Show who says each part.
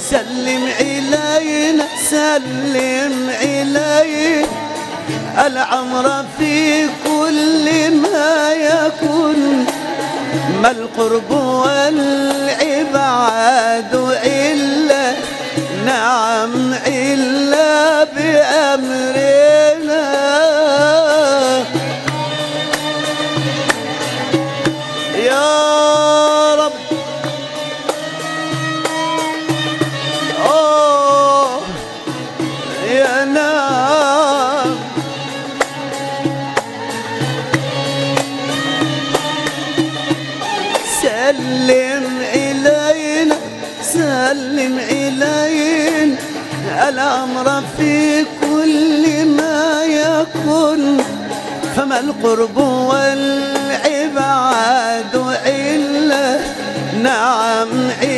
Speaker 1: سلم إلينا سلم إلينا العمر في كل ما يكون، ما القرب والعباد إلا نعم إلا بأمرنا. يا رب يا نعم سلم إلينا سلم إلينا الأمر في كل ما يكون، فما القرب والعباد إلا نعم